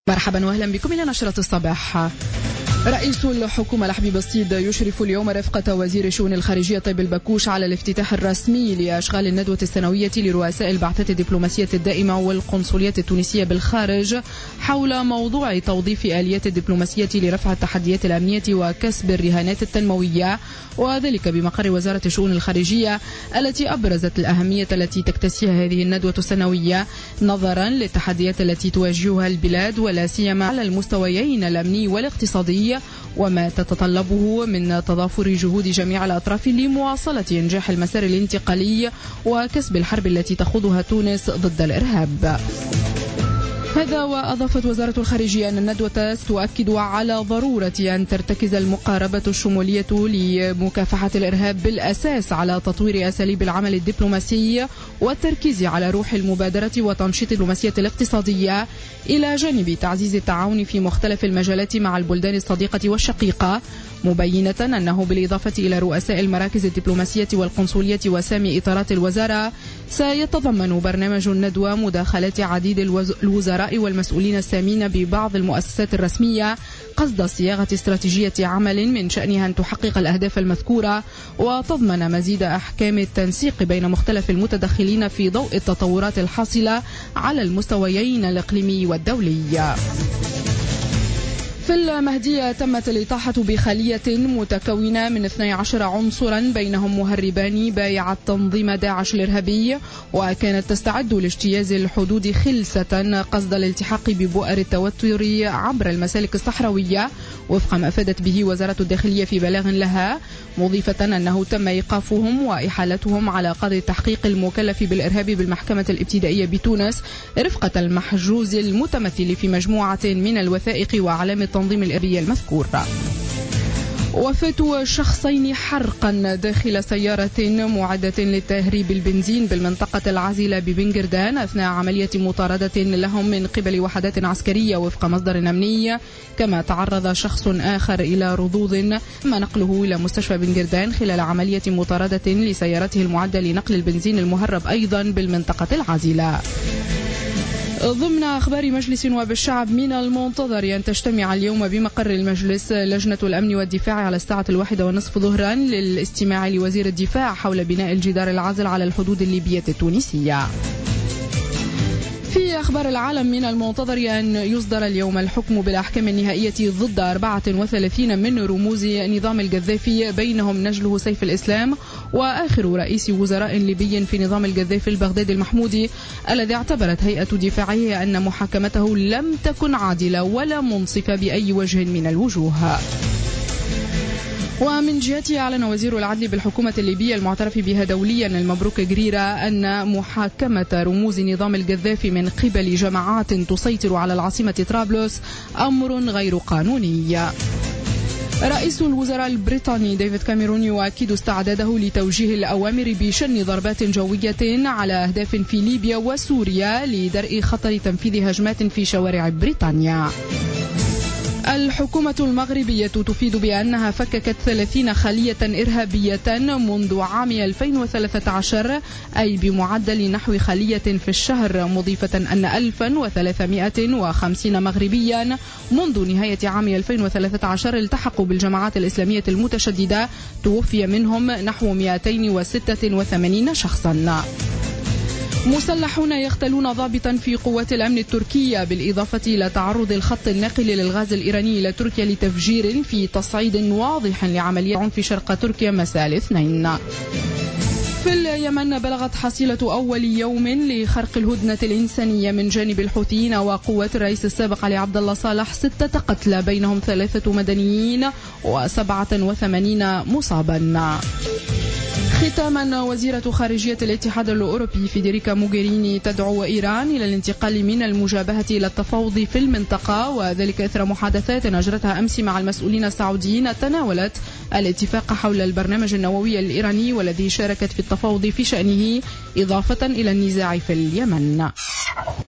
مرحبا واهلا بكم الى نشرة الصباح. رئيس الحكومة لحبيب الصيد يشرف اليوم رفقة وزير الشؤون الخارجية طيب البكوش على الافتتاح الرسمي لأشغال الندوة السنوية لرؤساء البعثات الدبلوماسية الدائمة والقنصليات التونسية بالخارج حول موضوع توظيف آليات الدبلوماسية لرفع التحديات الأمنية وكسب الرهانات التنموية، وذلك بمقر وزارة الشؤون الخارجية التي أبرزت الأهمية التي تكتسيها هذه الندوة السنوية نظرا للتحديات التي تواجهها البلاد ولا سيما على المستويين الأمني والاقتصادي، وما تتطلبه من تضافر جهود جميع الأطراف لمواصلة إنجاح المسار الانتقالي وكسب الحرب التي تخوضها تونس ضد الإرهاب. هذا وأضافت وزارة الخارجية أن الندوة تؤكد على ضرورة أن ترتكز المقاربة الشمولية لمكافحة الإرهاب بالأساس على تطوير أساليب العمل الدبلوماسي والتركيز على روح المبادرة وتنشيط الدبلوماسية الاقتصادية، إلى جانب تعزيز التعاون في مختلف المجالات مع البلدان الصديقة والشقيقة، مبينة أنه بالإضافة إلى رؤساء المراكز الدبلوماسية والقنصلية وسامي إطارات الوزارة سيتضمن برنامج الندوة مداخلات عديد الوزراء والمسؤولين السامين ببعض المؤسسات الرسمية قصد صياغة استراتيجية عمل من شأنها أن تحقق الأهداف المذكورة وتضمن مزيد أحكام التنسيق بين مختلف المتدخلين في ضوء التطورات الحاصلة على المستويين الإقليمي والدولي. في المهدية تمت الإطاحة بخلية متكونة من 12 عنصرا بينهم مهربان بايع تنظيم داعش الإرهابي، وكانت تستعد لاجتياز الحدود خلسة قصد الالتحاق ببؤر التوتر عبر المسالك الصحراوية وفق ما أفادت به وزارة الداخلية في بلاغ لها، مضيفة أنه تم إيقافهم وإحالتهم على قاضي التحقيق المكلف بالإرهاب بالمحكمة الابتدائية بتونس رفقة المحجوز المتمثل في مجموعة من الوثائق وأعلام التنظيم الإرهابي المذكور. وفاة شخصين حرقا داخل سيارة معدة لتهريب البنزين بالمنطقة العازلة ببنجردان أثناء عملية مطاردة لهم من قبل وحدات عسكرية وفق مصدر أمني، كما تعرض شخص آخر إلى رضوض تم نقله إلى مستشفى بنجردان خلال عملية مطاردة لسيارته المعدة لنقل البنزين المهرب أيضا بالمنطقة العازلة. ضمن أخبار مجلس نواب الشعب، من المنتظر أن تجتمع اليوم بمقر المجلس لجنة الأمن والدفاع على الساعة 1:30 ظهرا للاستماع لوزير الدفاع حول بناء الجدار العازل على الحدود الليبية التونسية. في أخبار العالم، من المنتظر أن يصدر اليوم الحكم بالأحكام النهائية ضد 34 من رموز نظام القذافي بينهم نجله سيف الإسلام وآخر رئيس وزراء ليبي في نظام القذافي البغدادي المحمودي، الذي اعتبرت هيئة دفاعه أن محاكمته لم تكن عادلة ولا منصفة بأي وجه من الوجوه. ومن جهته أعلن وزير العدل بالحكومة الليبية المعترف بها دوليا المبروك جريرة أن محاكمة رموز نظام القذافي من قبل جماعات تسيطر على العاصمة طرابلس أمر غير قانوني. رئيس الوزراء البريطاني ديفيد كاميرون يؤكد استعداده لتوجيه الأوامر بشن ضربات جوية على أهداف في ليبيا وسوريا لدرء خطر تنفيذ هجمات في شوارع بريطانيا. الحكومة المغربية تفيد بأنها فككت 30 خلية إرهابية منذ عام 2013، أي بمعدل نحو خلية في الشهر، مضيفة أن 1350 مغربيا منذ نهاية عام 2013 التحقوا بالجماعات الإسلامية المتشددة، توفي منهم نحو 286 شخصا. مسلحون يختلون ضابطا في قوات الأمن التركية، بالإضافة إلى تعرض الخط الناقل للغاز الإيراني إلى تركيا لتفجير في تصعيد واضح لعملية في شرق تركيا مساء الاثنين. في اليمن بلغت حصيلة أول يوم لخرق الهدنة الإنسانية من جانب الحوثيين وقوات الرئيس السابق علي عبد الله صالح 6 قتلى بينهم 3 مدنيين و87 مصابا. ختاما، وزيرة خارجية الاتحاد الأوروبي فيدريكا موغيريني تدعو إيران إلى الانتقال من المجابهة إلى التفاوض في المنطقة، وذلك إثر محادثات أجرتها أمس مع المسؤولين السعوديين تناولت الاتفاق حول البرنامج النووي الإيراني والذي شاركت في التفاوض في شأنه، إضافة إلى النزاع في اليمن.